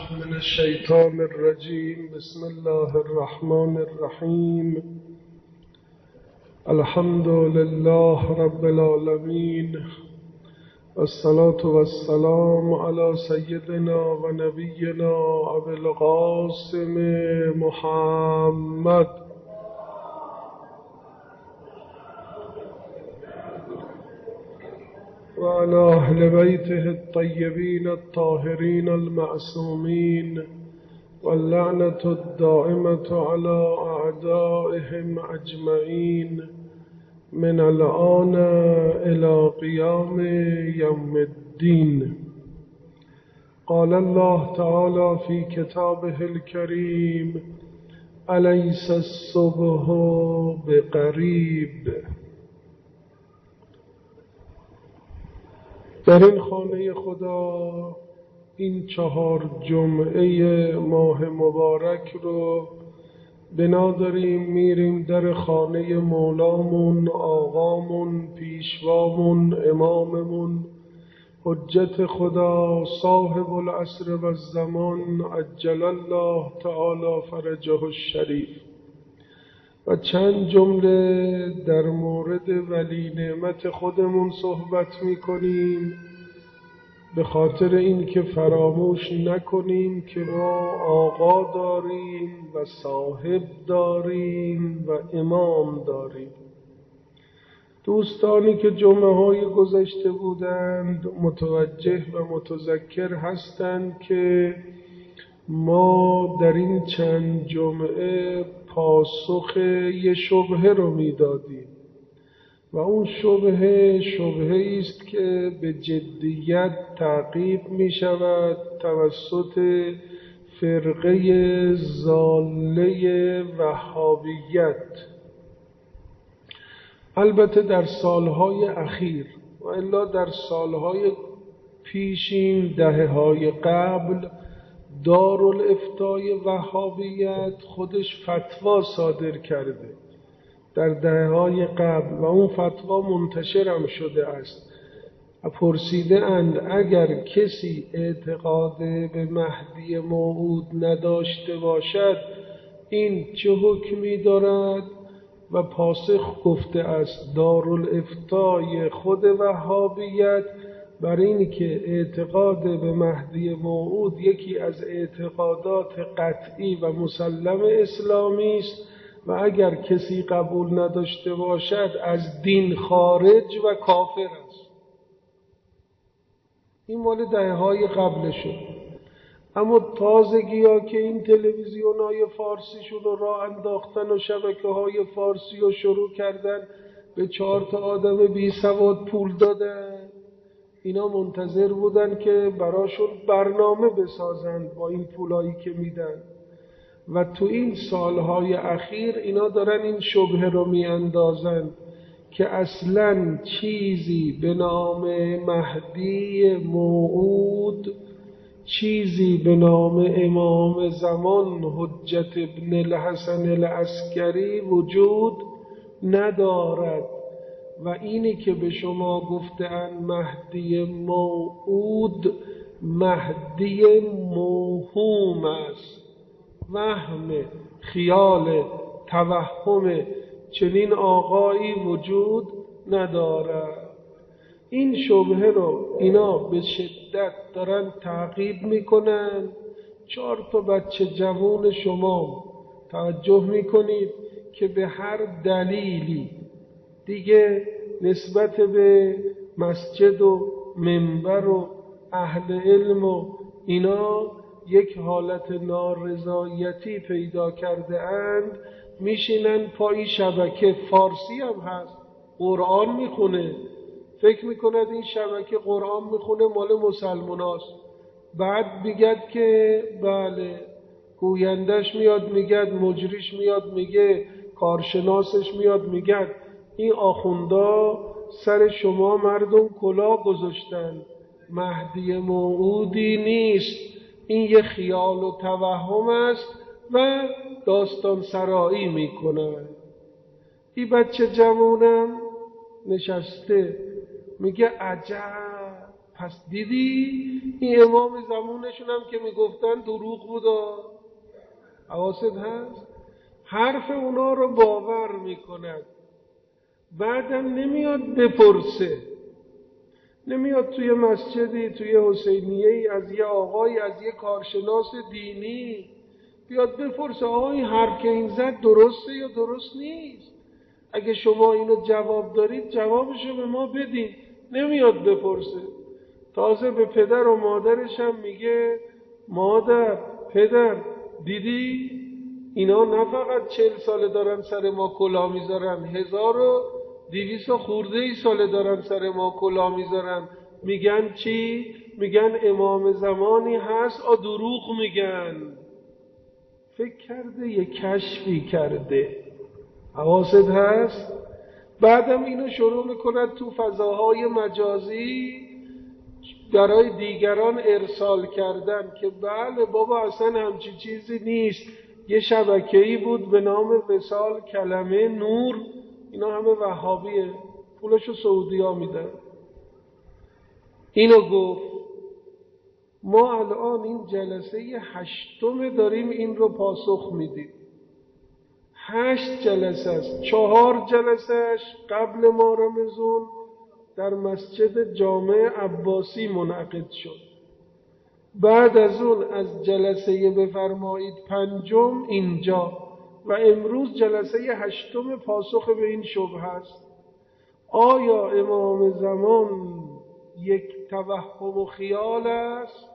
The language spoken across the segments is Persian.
من الشيطان الرجيم. بسم الله الرحمن الرحيم. الحمد لله رب العالمين، والصلاة والسلام على سيدنا ونبينا أبي القاسم محمد وعلى أهل بيته الطيبين الطاهرين المعصومين، واللعنة الدائمة على أعدائهم أجمعين من الآن إلى قيام يوم الدين. قال الله تعالى في كتابه الكريم: أليس الصبح بقریب. در این خانه خدا این 4 جمعه ماه مبارک رو بنا داریم میریم در خانه مولامون، آقامون، پیشوامون، اماممون، حجت خدا صاحب العصر و الزمان عجل الله تعالی فرجه الشریف، و چند جمله در مورد ولی نعمت خودمون صحبت میکنیم، به خاطر این که فراموش نکنیم که ما آقا داریم و صاحب داریم و امام داریم. دوستانی که جمعه های گذشته بودند متوجه و متذکر هستند که ما در این چند جمعه پاسخ یه شبهه رو میدادیم و اون شبهه است که به جدیت تعقیب می شود توسط فرقه ضاله وهابیت. البته در سالهای اخیر و الا در سالهای پیشین، دهه‌های قبل، دارالافتای وهابیت خودش فتوا صادر کرده در دهه‌های قبل و اون فتوا منتشر هم شده است. پرسیده اند اگر کسی اعتقاد به مهدی موعود نداشته باشد این چه حکمی دارد؟ و پاسخ گفته است دارالافتای خود وهابیت بر این که اعتقاد به مهدی موعود یکی از اعتقادات قطعی و مسلم اسلامی است و اگر کسی قبول نداشته باشد از دین خارج و کافر است. این مال دهه‌های قبل شد. اما تازگی ها که این تلویزیون های فارسیشون رو راه انداختن و شبکه های فارسی رو شروع کردن به 4 آدم بی سواد پول دادن، اینا منتظر بودن که براشون برنامه بسازن با این پولایی که میدن و تو این سالهای اخیر اینا دارن این شبهه رو میاندازن که اصلاً چیزی به نام مهدی موعود، چیزی به نام امام زمان حجت ابن الحسن العسکری وجود ندارد و اینی که به شما گفتند مهدی موعود مهدی موهوم است، وهم، خیال، توهم، چنین آقایی وجود ندارد. این شبهه رو اینا به شدت دارن تعقیب میکنن. 4 بچه جوان شما توجه میکنید که به هر دلیلی دیگه نسبت به مسجد و منبر و اهل علم و اینا یک حالت نارضایتی پیدا کرده اند، میشینن پای شبکه، فارسی هم هست، قرآن میخونه، فکر میکند این شبکه قرآن میخونه مال مسلمان هاست. بعد میگد که بله، گویندش میاد میگد، مجریش میاد میگه، کارشناسش میاد میگد این آخوندا سر شما مردم کلاه گذاشتن، مهدی موعودی نیست، این یه خیال و توهم است و داستان سرایی میکنن. این بچه جوانم نشسته میگه عجب پس دیدی این امام زمانشون هم که میگفتن دروغ بودا. حواست هست؟ حرف اونا رو باور میکند، بعدم نمیاد بپرسه، نمیاد توی مسجدی، توی حسینیه‌ای از یه آقایی، از یه کارشناس دینی بیاد بپرسه آقا این حرف که این زد درسته یا درست نیست؟ اگه شما اینو جواب دارید جوابشو به ما بدین. نمیاد بپرسه. تازه به پدر و مادرش هم میگه مادر، پدر، دیدی اینا نه فقط 40 ساله دارن سر ما کلاه میذارن، 1200 خورده ای ساله دارن سر ما کلاه میذارن. میگن چی؟ میگن امام زمانی هست، دروغ میگن. فکر کرده یه کشفی کرده. حواست هست؟ بعدم اینو شروع میکند تو فضاهای مجازی برای دیگران ارسال کردن که بله بابا اصلا همچی چیزی نیست، یه شبکه‌ای بود به نام وصال کلمه نور، اینا همه وهابیه، پولشو سعودی‌ها میدن. اینو گفت. ما الان این جلسه 8 داریم این رو پاسخ میدیم. 8 جلسه است. 4 جلسهش قبل ماه رمضان در مسجد جامع عباسی منعقد شد. بعد از اون از جلسه بفرمایید 5 اینجا و امروز جلسه 8 پاسخ به این شبهه است. آیا امام زمان یک توهم و خیال است؟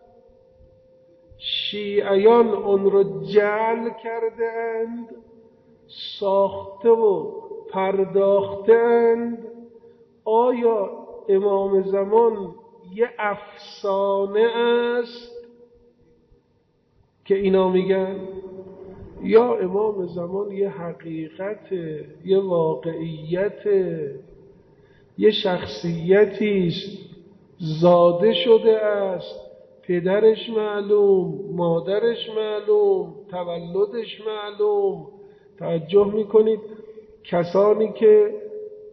شیعیان اون رو جعل کرده اند، ساخته و پرداخته اند. آیا امام زمان یه افسانه است که اینا میگن، یا امام زمان یه حقیقت، یه واقعیت، یه شخصیتی است زاده شده است، پدرش معلوم، مادرش معلوم، تولدش معلوم. توجه میکنید کسانی که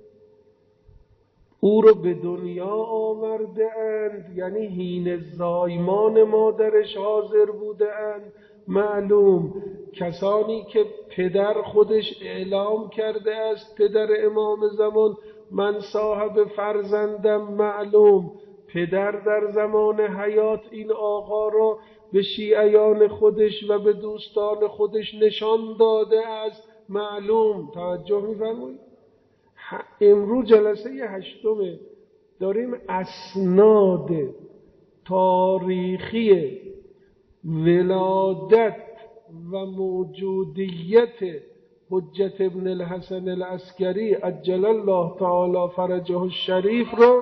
او رو به دنیا آورده اند، یعنی هین زایمان مادرش حاضر بوده اند، معلوم. کسانی که پدر خودش اعلام کرده است، پدر امام زمان، من صاحب فرزندم، معلوم. پدر در زمان حیات این آقا را به شیعیان خودش و به دوستان خودش نشان داده است، معلوم. توجه می‌فرمایید؟ امروز جلسه 8 داریم اسناد تاریخی ولادت و موجودیت حجت ابن الحسن العسکری عجل الله تعالی فرجه الشریف رو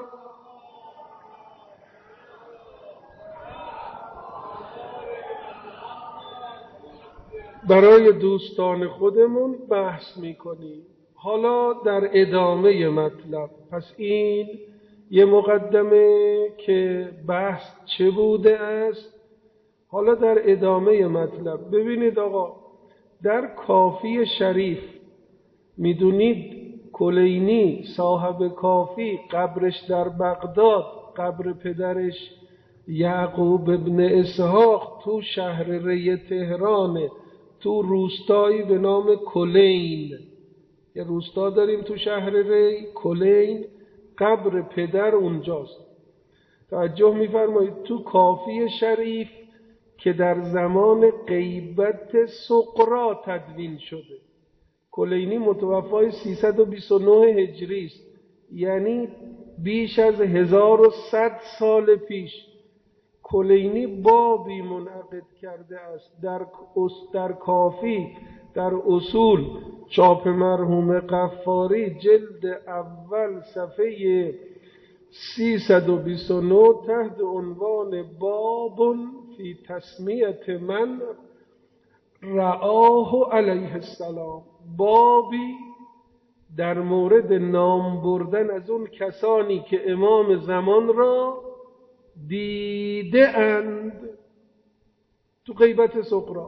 برای دوستان خودمون بحث میکنیم. حالا در ادامه مطلب، پس این یه مقدمه که بحث چه بوده است. حالا در ادامه مطلب ببینید آقا، در کافی شریف میدونید کلینی صاحب کافی قبرش در بغداد، قبر پدرش یعقوب ابن اسحاق تو شهر ری تهرانه، تو روستایی به نام کلین. یه روستا داریم تو شهر ری، کلین، قبر پدر اونجاست. توجه می‌فرمایید تو کافی شریف که در زمان غیبت سقراء تدوین شده. کلینی متوفای 329 هجری است، یعنی بیش از 1100 سال پیش. کلینی بابی منعقد کرده است در کافی، در اصول، چاپ مرحوم غفاری، جلد اول، صفحه 329، تحت عنوان باب فی تسمیت من رآه علیه السلام، بابی در مورد نام بردن از اون کسانی که امام زمان را دیده اند تو غیبت صغرا.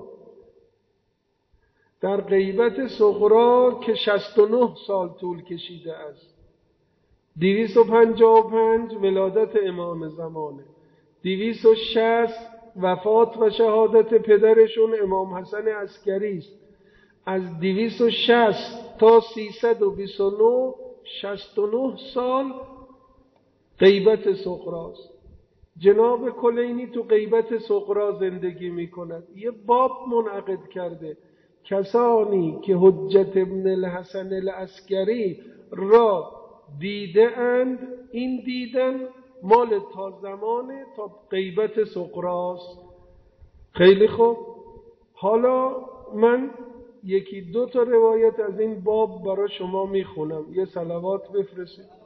در غیبت صغرا که 69 سال طول کشیده است، 255 ولادت امام زمانه. 260 وفات و شهادت پدرشون امام حسن عسکری است. از 260 تا 329 69 سال غیبت سغراست. جناب کلینی تو غیبت صغرا زندگی میکند. یه باب منعقد کرده کسانی که حجت ابن الحسن العسکری را دیده اند، این دیدن مال تا زمانه تا غیبت صغراست. خیلی خوب، حالا من یکی دو تا روایت از این باب برای شما میخونم. یه صلوات بفرستید.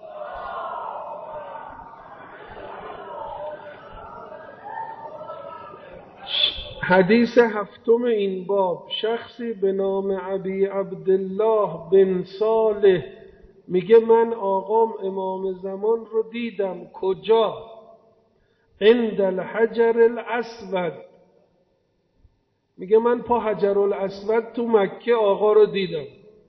حدیث هفتم این باب، شخصی به نام ابی عبدالله بن صالح میگه من آقام امام زمان رو دیدم. کجا؟ عند الحجر الاسود. میگه من پا حجر الاسود تو مکه آقا رو دیدم.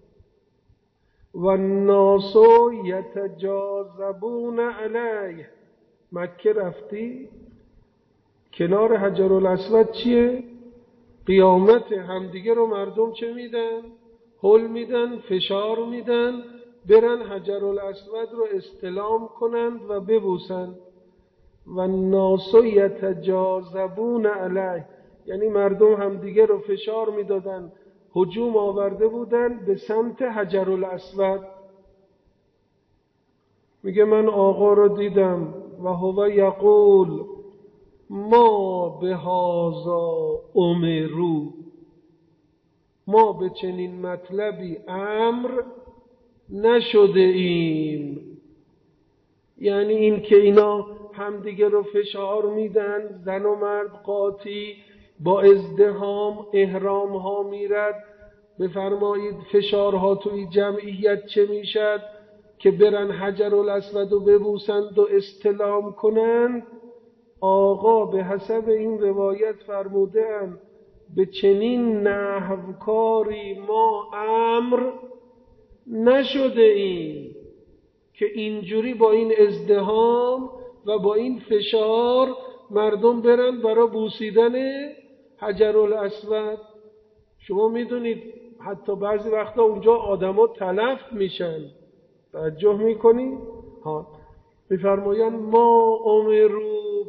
و الناس یتجاذبون علیه. مکه رفتی؟ کنار حجر الاسود چیه؟ قیامت. همدیگه رو مردم چه میدن؟ هل میدن، فشار میدن، برن حجر الاسود رو استلام کنند و ببوسند. و الناس یتجاذبون علیه، یعنی مردم همدیگه رو فشار میدادن، هجوم آورده بودن به سمت حجر الاسود. میگه من آقا رو دیدم و هو یقول ما به هذا امروا، ما به چنین مطلبی امر نشده ایم. یعنی این که اینا همدیگه رو فشار میدن، زن و مرد قاطی با ازدحام احرام ها میرد. بفرمایید فشارها توی جمعیت چه میشد که برن حجر الاسود رو ببوسند و استلام کنند. آقا به حسب این روایت فرمودند به چنین نحوکاری ما امر نشده ایم که اینجوری با این ازدحام و با این فشار مردم برن برای بوسیدن حجر الاسود. شما میدونید حتی بعضی وقتا اونجا آدما تلف میشن. توجه میکنید؟ ها، میفرمایند ما امروا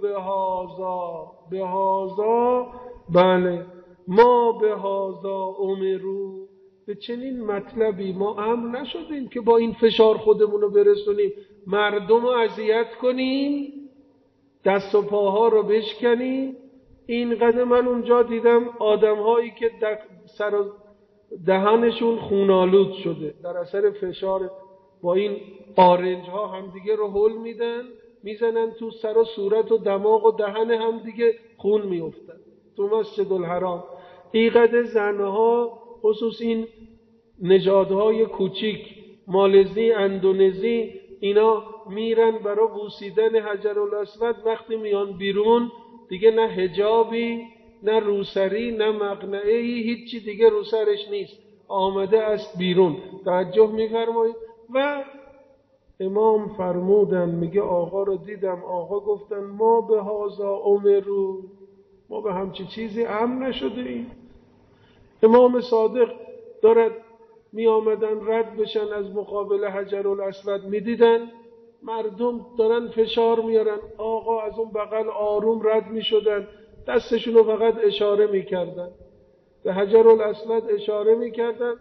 به هذا، بله، ما به هذا امروا، به چنین مطلبی ما امر نشدیم که با این فشار خودمونو برسونیم، مردم رو اذیت کنیم، دست و پاها رو بشکنیم. اینقدر من اونجا دیدم آدم‌هایی که سر و دهانشون خونالود شده در اثر فشار، با این آرنج ها همدیگه رو هل میدن، میزنن تو سر و صورت و دماغ و دهن همدیگه، خون میافتن تو مسجد الحرام. اینقدر زنها، خصوص این نژادهای کوچیک، مالزی، اندونزی، اینا میرن برای بوسیدن حجر الاسود. وقتی میان بیرون دیگه نه حجابی، نه روسری، نه مقنعه‌ای، هیچی دیگه رو سرش نیست، آمده است بیرون. توجه می‌فرمایید؟ و امام فرمودن، میگه آقا رو دیدم، آقا گفتن ما به هذا امروا، ما به همچی چیزی امر نشده ایم. امام صادق دارد می آمدن رد بشن از مقابل حجر الاسود، می دیدن مردم دارن فشار میارن، آقا از اون بغل آروم رد می شدن، دستشونو فقط اشاره می کردن، به حجر الاسود اشاره می کردن،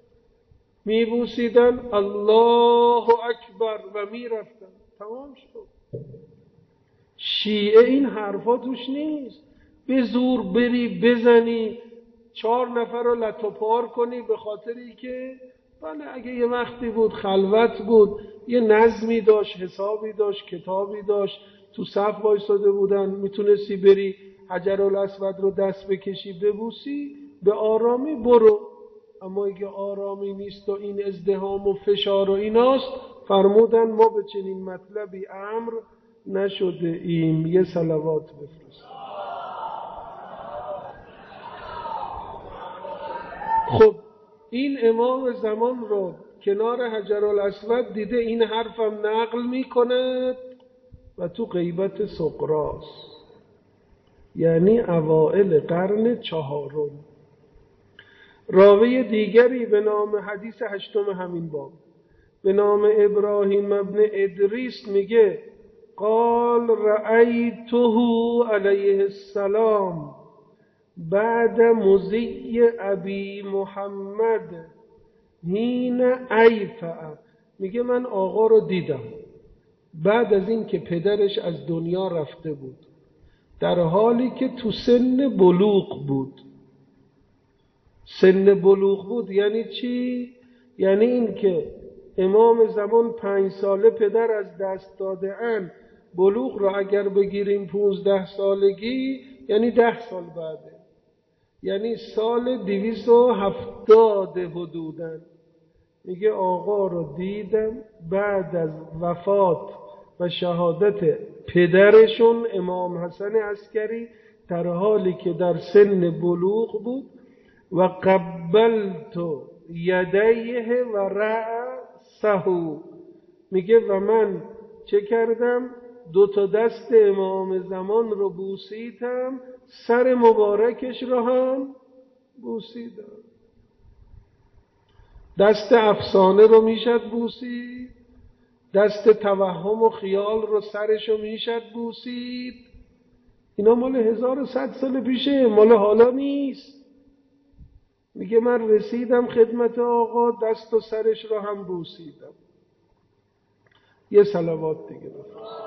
می بوسیدن، الله اکبر، و می رفتن. تمام شد. شیعه این حرفا توش نیست، به زور بری بزنی 4 نفر رو لطوپار کنی به خاطری که بله اگه یه وقتی بود خلوت بود، یه نظمی داشت، حسابی داشت، کتابی داشت، تو صف وایساده بودن، میتونستی بری حجر الاسود رو دست بکشی ببوسی، به آرامی برو. اما اگه آرامی نیست و این ازدحام و فشار و ایناست، فرمودن ما به چنین مطلبی امر نشده ایم. یه صلوات بفرست. خب این امام زمان رو کنار حجرالاسود دیده این حرفم نقل میکند و تو غیبت سقراس، یعنی اوائل قرن 4. راوی دیگری به نام حدیث 8 همین باب به نام ابراهیم ابن ادریس میگه قال رأیته علیه السلام بعد مضی ابی محمد حین ایفع، میگه من آقا رو دیدم بعد از این که پدرش از دنیا رفته بود، در حالی که تو سن بلوغ بود. سن بلوغ بود یعنی چی؟ یعنی این که امام زمان 5 ساله پدر از دست داده ان، بلوغ را اگر بگیریم 15 سالگی یعنی 10 سال بعده، یعنی سال 270 حدوداً. میگه آقا رو دیدم بعد از وفات و شهادت پدرشون امام حسن عسکری، در حالی که در سن بلوغ بود. و قبلت یدیه و رأسه، میگه و من چه کردم؟ 2 دست امام زمان رو بوسیدم، سر مبارکش رو هم بوسیدم. دست افسانه رو میشد بوسید، دست توهم و خیال رو سرش رو میشد بوسید. اینا مال 1100 سال پیشه، مال حالا نیست. میگه من رسیدم خدمت آقا، دست و سرش رو هم بوسیدم. یه صلوات دیگه بفرست.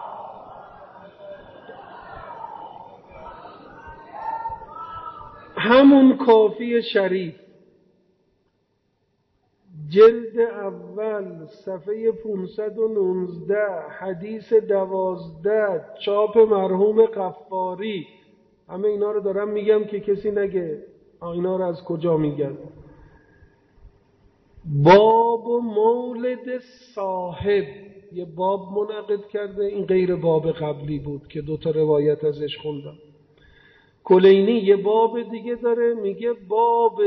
همون کافی شریف جلد اول صفحه 519 حدیث 12 چاپ مرحوم غفاری. همه اینا رو دارم میگم که کسی نگه اینا رو از کجا میگن. باب مولد صاحب، یه باب منعقد کرده. این غیر باب قبلی بود که 2 روایت ازش خوندم. کلینی یه باب دیگه داره، میگه باب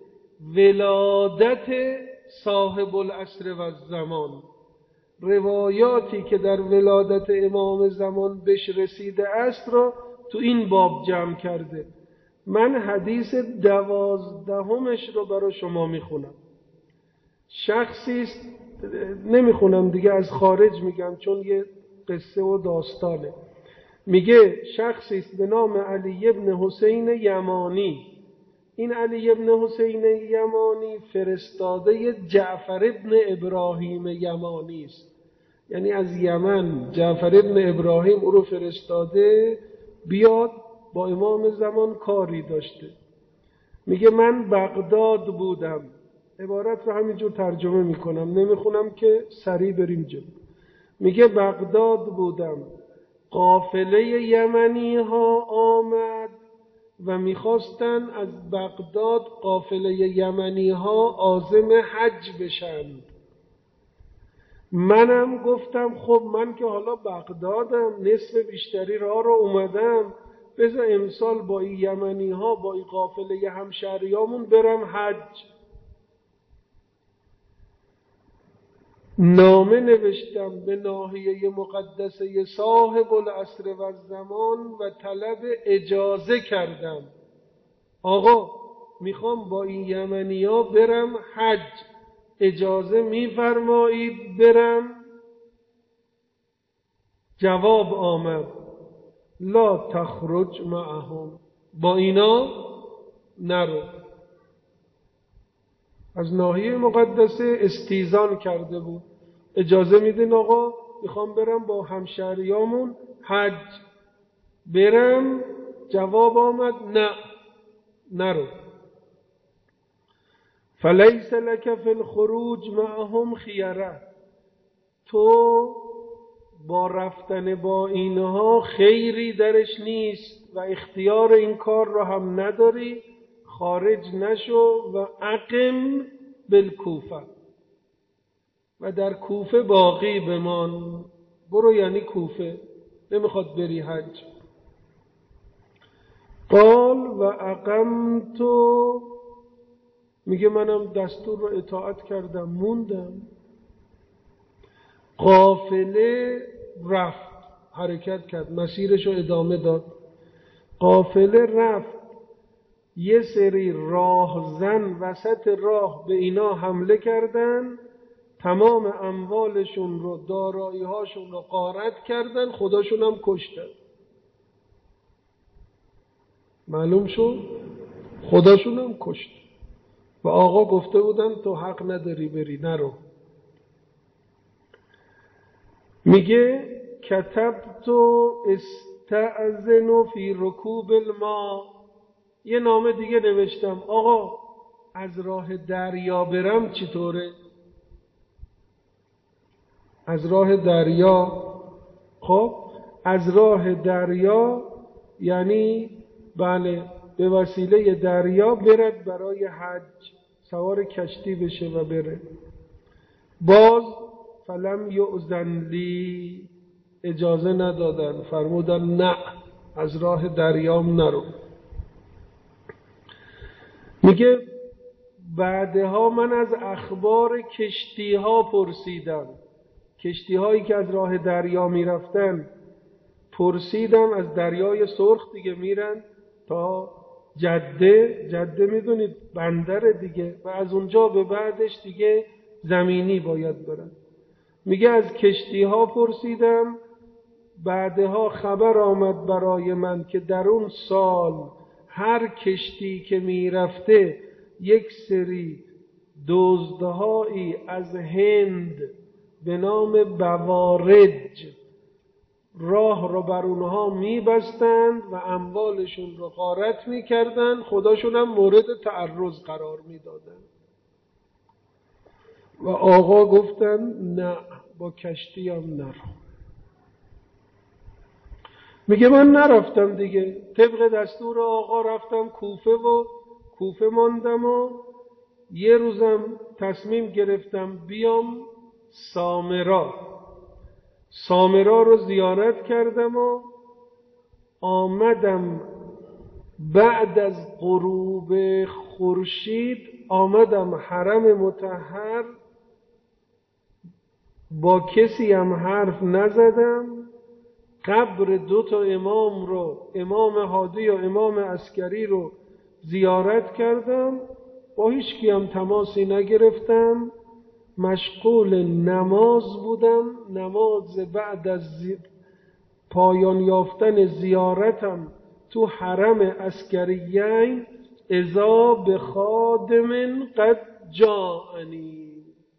ولادت صاحب العصر و الزمان، روایاتی که در ولادت امام زمان بهش رسیده است را تو این باب جمع کرده. من حدیث 12 رو برای شما میخونم. شخصی است، نمیخونم دیگه، از خارج میگم چون یه قصه و داستانه. میگه شخصی است به نام علی ابن حسین یمانی. این علی ابن حسین یمانی فرستاده جعفر ابن ابراهیم یمانی است، یعنی از یمن جعفر ابن ابراهیم او رو فرستاده بیاد با امام زمان کاری داشته. میگه من بغداد بودم، عبارت رو همینجور ترجمه میکنم نمیخونم که سریع بریم جلو. میگه بغداد بودم، قافله یمنی ها آمد و میخواستن از بغداد قافله یمنی ها عازم حج بشن. منم گفتم خب من که حالا بغدادم، نصف بیشتری راه رو اومدم، بذار امسال با این یمنی ها با این قافله همشهریامون برم حج. نامه نوشتم به ناحیه مقدسه صاحب العصر و الزمان و طلب اجازه کردم. آقا میخوام با این یمنی ها برم حج، اجازه میفرمایید برم؟ جواب آمد لا تخرج معهم، با اینا نرو. از ناحیه مقدسه استیزان کرده بود، اجازه میدین آقا میخوام برم با همشهریامون حج، برم؟ جواب آمد نه نرو. فلیس لک فی الخروج معهم خیره، تو با رفتن با اینها خیری درش نیست و اختیار این کار رو هم نداری، خارج نشو و اقم بالکوفه، و در کوفه باقی بمان. برو یعنی کوفه، نمیخواد بری حج. قال و اقمت میگه منم دستور رو اطاعت کردم، موندم. قافله رفت، حرکت کرد، مسیرش رو ادامه داد. قافله رفت، یه سری راهزن وسط راه به اینا حمله کردن، تمام اموالشون رو، دارایی‌هاشون رو غارت کردن، خودشون هم کشتن. معلوم شد خودشون هم کشتن و آقا گفته بودن تو حق نداری بری، نرو. میگه کتبت استأذن فی رکوب الماء، یه نامه دیگه نوشتم آقا از راه دریا برم چطوره؟ از راه دریا. خب از راه دریا یعنی بله به وسیله دریا برد برای حج، سوار کشتی بشه و بره. باز فلم یؤذن لی، اجازه ندادن، فرمودن نه از راه دریام نرو. میگه بعدها من از اخبار کشتی ها پرسیدم، کشتی هایی که از راه دریا میرفتن پرسیدم، از دریای سرخ دیگه میرن تا جده، جده میدونید بندر دیگه، و از اونجا به بعدش دیگه زمینی باید برن. میگه از کشتی ها پرسیدم، بعدها خبر آمد برای من که در اون سال هر کشتی که میرفته یک سری دزدهایی از هند به نام بوارج راه رو بر اونها میبستند و اموالشون رو غارت میکردند، خداشون هم مورد تعرض قرار میدادند. و آقا گفتن نه با کشتی هم نرو. میگه من نرفتم دیگه، طبق دستور آقا رفتم کوفه و کوفه ماندم و یه روزم تصمیم گرفتم بیام سامرا. سامرا رو زیارت کردم و آمدم بعد از غروب خورشید، آمدم حرم مطهر، با کسی هم حرف نزدم. قبر 2 امام رو، امام هادی و امام عسکری رو زیارت کردم، با هیچ کی هم تماسی نگرفتم، مشغول نماز بودم. نماز بعد از پایان یافتن زیارتم تو حرم عسکریین، اذا بخادم قد جاءنی،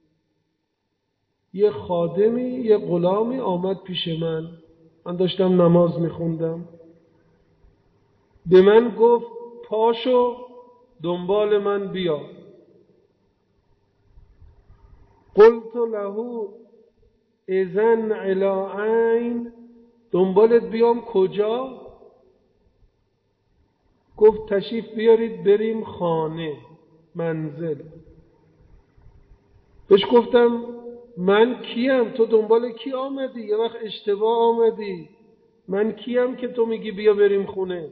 یه خادمی، یه غلامی آمد پیش من داشتم نماز میخوندم، به من گفت پاشو دنبال من بیا. قلت له اذن الی عین، دنبالت بیام کجا؟ گفت تشریف بیارید بریم خانه، منزل. بهش گفتم من کیم؟ تو دنبال کی آمدی؟ یه وقت اشتباه آمدی. من کیم که تو میگی بیا بریم خونه؟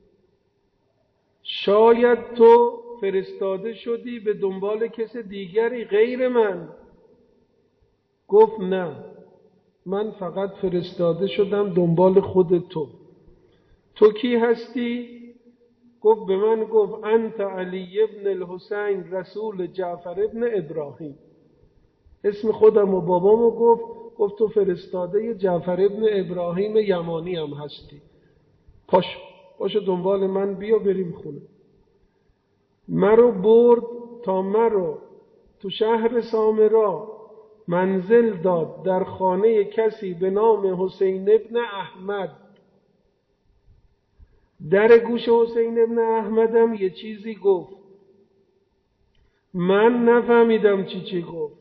شاید تو فرستاده شدی به دنبال کس دیگری غیر من. گفت نه، من فقط فرستاده شدم دنبال خود تو. تو کی هستی؟ گفت به من گفت انت علی ابن الحسین رسول جعفر ابن ابراهیم. اسم خودم و بابامو گفت تو فرستاده جعفر ابن ابراهیم یمانی هم هستی. پاشو دنبال من بیا بریم خونه. مرو برد تا مرو تو شهر سامرا منزل داد در خانه کسی به نام حسین ابن احمد. در گوش حسین ابن احمدم یه چیزی گفت، من نفهمیدم چی گفت.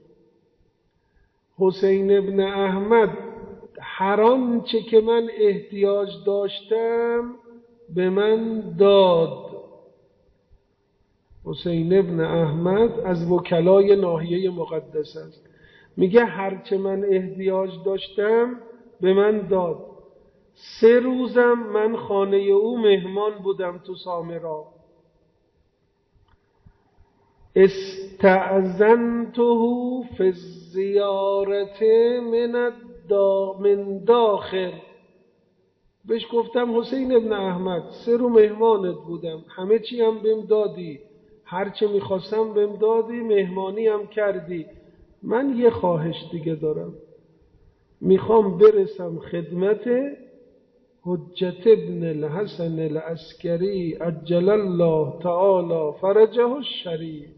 حسین ابن احمد هر آنچه که من احتیاج داشتم به من داد. حسین ابن احمد از وکلای ناحیه مقدس است. میگه هرچه من احتیاج داشتم به من داد. 3 روزم من خانه او مهمان بودم تو سامرا. استأذنته فی الزیارت من داخل. بهش گفتم حسین ابن احمد 3 رو مهمانت بودم، همه چی هم بهم دادی، هر چه میخواستم بهم دادی، مهمانی هم کردی. من یه خواهش دیگه دارم، میخوام برسم خدمت حجت ابن الحسن العسکری عجل الله تعالی فرجه الشریف.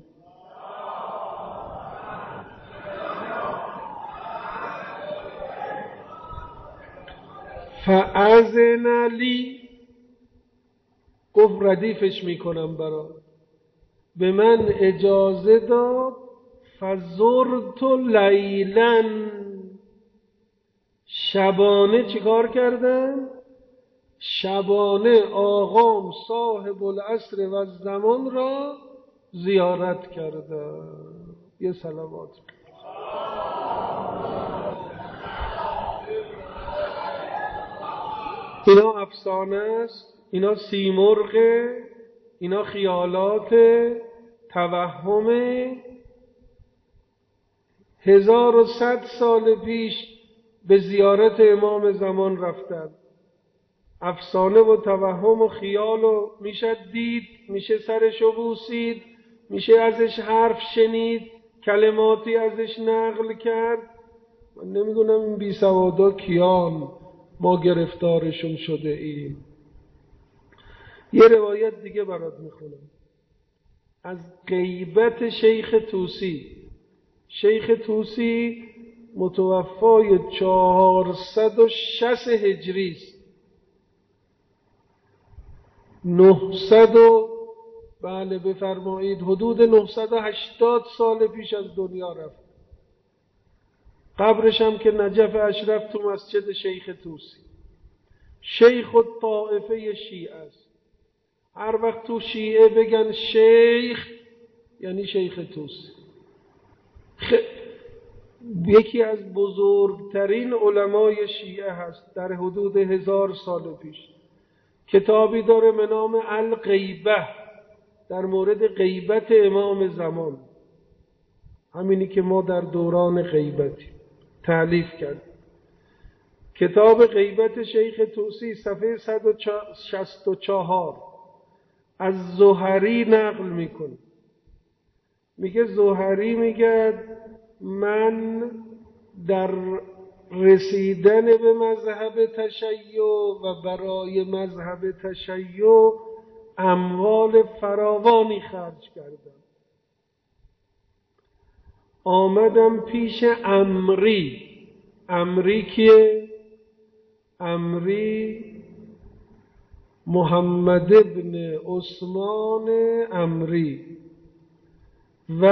فاذن لی، گفت ردیفش میکنم برات، به من اجازه داد. فزرت لیلا، شبانه چیکار کردم؟ شبانه آقام صاحب العصر و الزمان را زیارت کردم. یه صلوات. اینا افسانه است، اینا سیمرغه، اینا خیالات، توهم. 1100 سال پیش به زیارت امام زمان رفتن. افسانه و توهم و خیال و میشه دید، میشه سرشو بوسید، میشه ازش حرف شنید، کلماتی ازش نقل کرد. من نمیدونم این بی سوادا کیان ما گرفتارشون شده ایم. یه روایت دیگه برات میخونم از غیبت شیخ طوسی. شیخ طوسی متوفای 460 هجری است. 900 بله بفرمایید حدود 980 سال پیش از دنیا رفت. قبرش هم که نجف اشرف تو مسجد شیخ طوسی. شیخ الطائفه شیعه است. هر وقت تو شیعه بگن شیخ یعنی شیخ طوسی. یکی از بزرگترین علمای شیعه هست در حدود 1000 سال پیش. کتابی داره به نام الغیبه در مورد غیبت امام زمان، همینی که ما در دوران غیبتی تألیف کرد. کتاب غیبت شیخ طوسی صفحه 164 از زهری نقل میکنه. میگه زهری میگه من در رسیدن به مذهب تشیع و برای مذهب تشیع اموال فراوانی خرج کردم. آمدم پیش عمری. عمری کیه؟ عمری محمد ابن عثمان عمری و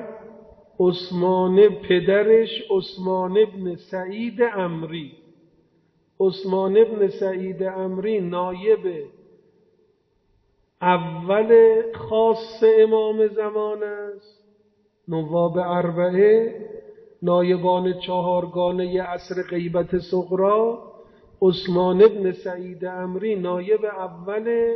عثمان پدرش عثمان ابن سعید عمری. عثمان ابن سعید عمری نایب اول خاص امام زمان است. نواب اربعه، نایبان 4گانه عصر غیبت صغرا. عثمان ابن سعید عمری نایب اول،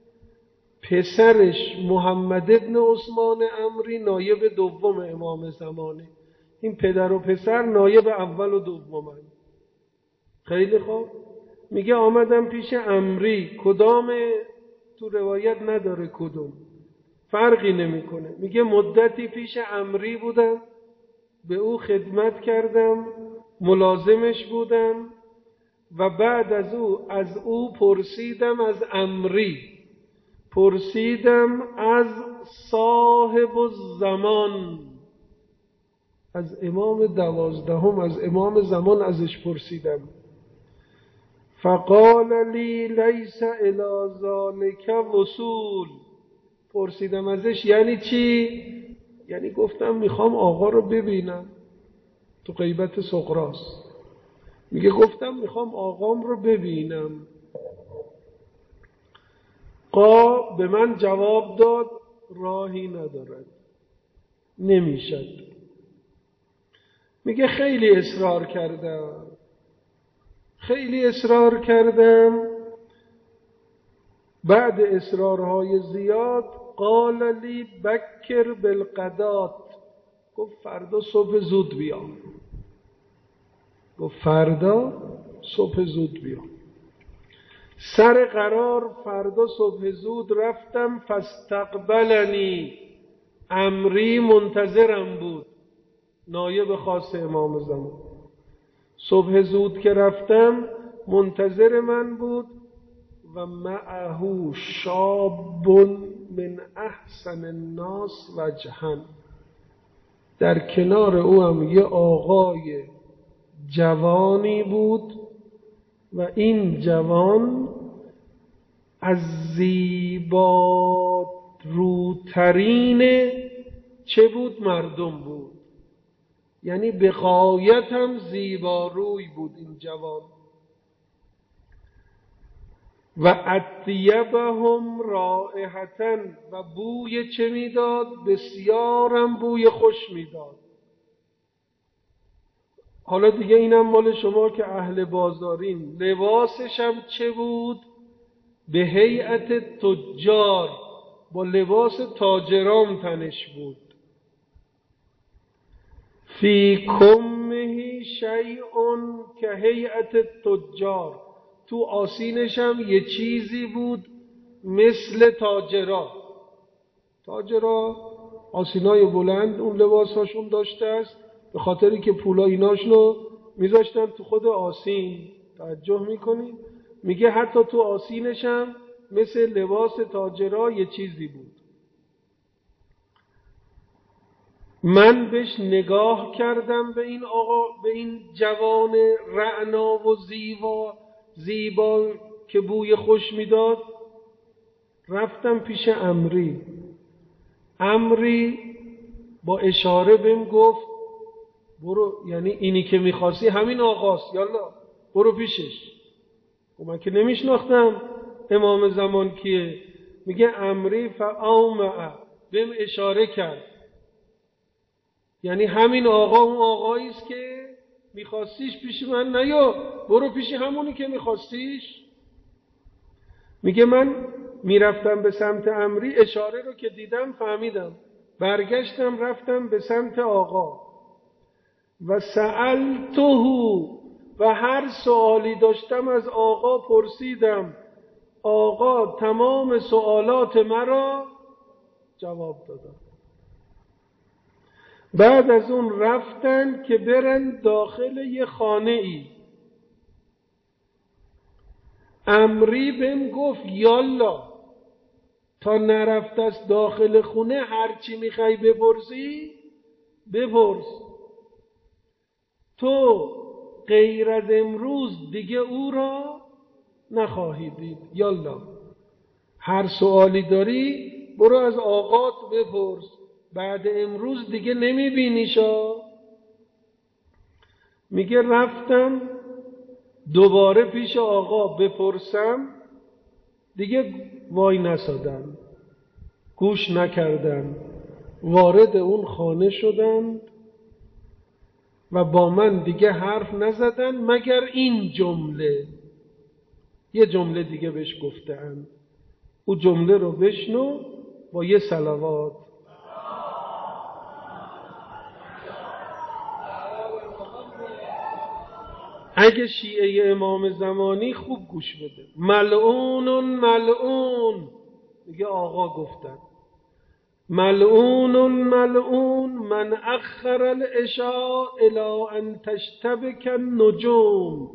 پسرش محمد ابن عثمان عمری نایب دوم امام زمانه. این پدر و پسر نایب اول و دومن. خیلی خوب. میگه آمدم پیش عمری. کدام تو روایت نداره کدوم، فرقی نمیکنه. میگه مدتی پیش عمری بودم، به او خدمت کردم، ملازمش بودم و بعد از او پرسیدم، از عمری پرسیدم از صاحب الزمان، از امام 12، از امام زمان ازش پرسیدم. فقال لی لیس الی ذلک وصول. پرسیدم ازش یعنی چی؟ یعنی گفتم میخوام آقا رو ببینم. تو غیبت صغراست. میگه گفتم میخوام آقام رو ببینم. به من جواب داد راهی ندارد، نمیشد. میگه خیلی اصرار کردم، بعد اصرارهای زیاد قال لی بکر بالغدات، گفت فردا صبح زود بیا. گفت فردا صبح زود بیا. سر قرار فردا صبح زود رفتم، فاستقبلنی، عمری منتظرم بود، نایب خاص امام زمان. صبح زود که رفتم منتظر من بود و معه شاب من احسن الناس وجها، در کنار او هم یه آقای جوانی بود و این جوان از زیباروترین چه بود؟ مردم بود. یعنی به غایت هم زیباروی بود این جوان. و اطیبهم رائحة، و بوی چه میداد؟ بسیارم بوی خوش میداد. حالا دیگه اینم مال شما که اهل بازارین. لباسش هم چه بود؟ به هیئت تجار، با لباس تاجران تنش بود. فی کمه شیء که هیئت تجار، تو آسینش هم یه چیزی بود مثل تاجرا. تاجرا آسینای بلند اون لباساشون داشته است، به خاطری که پولا ایناشونو میذاشتن تو خود آسین. توجه میکنید؟ میگه حتی تو آسینش هم مثل لباس تاجرا یه چیزی بود. من بهش نگاه کردم، به این آقا، به این جوان رعنا و زیبا که بوی خوش میداد. رفتم پیش عمری. عمری با اشاره بهم گفت برو، یعنی اینی که میخواستی همین آقاست، یالا برو پیشش. و من که نمیشناختم امام زمان کیه. میگه عمری فاومع، بهم اشاره کرد، یعنی همین آقا اون آقایی است که میخواستیش پیش من نیا، برو پیش همونی که میخواستیش. میگه من میرفتم به سمت عمری، اشاره رو که دیدم فهمیدم، برگشتم رفتم به سمت آقا و سألته، و هر سوالی داشتم از آقا پرسیدم. آقا تمام سوالات مرا جواب دادم. بعد از اون رفتن که برن داخل یه خانه ای. عمری بهم گفت یالا تا نرفت از داخل خونه هرچی میخوای بپرسی بپرس، تو غیر از امروز دیگه او را نخواهی دید. یالا هر سوالی داری برو از آقات بپرس، بعد امروز دیگه نمیبینیشا. میگه رفتم دوباره پیش آقا بپرسم، دیگه وای نسادن، گوش نکردن، وارد اون خانه شدند و با من دیگه حرف نزدن مگر این جمله. یه جمله دیگه بهش گفتن، او جمله رو بشنو با یه صلوات. اگه شیعه امام زمانی خوب گوش بده. ملعون ملعون، میگه آقا گفتن ملعون ملعون من اخر العشاء الی ان تشتبک النجوم.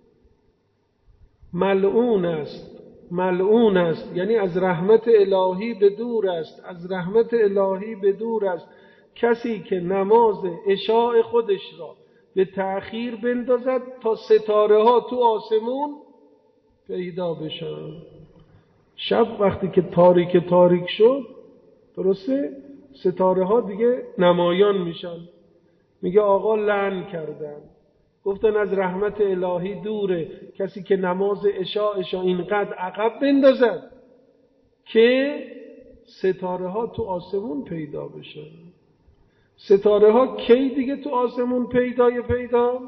ملعون است، ملعون است یعنی از رحمت الهی به دور است، از رحمت الهی به دور است کسی که نماز عشاء خودش را به تأخیر بندازد تا ستاره ها تو آسمون پیدا بشن. شب وقتی که تاریک شد، درسته، ستاره ها دیگه نمایان میشن. میگه آقا لعن کردن، گفتن از رحمت الهی دوره کسی که نماز عشاءش اینقدر عقب بندازد که ستاره ها تو آسمون پیدا بشن. ستاره ها کی دیگه تو آسمون پیدا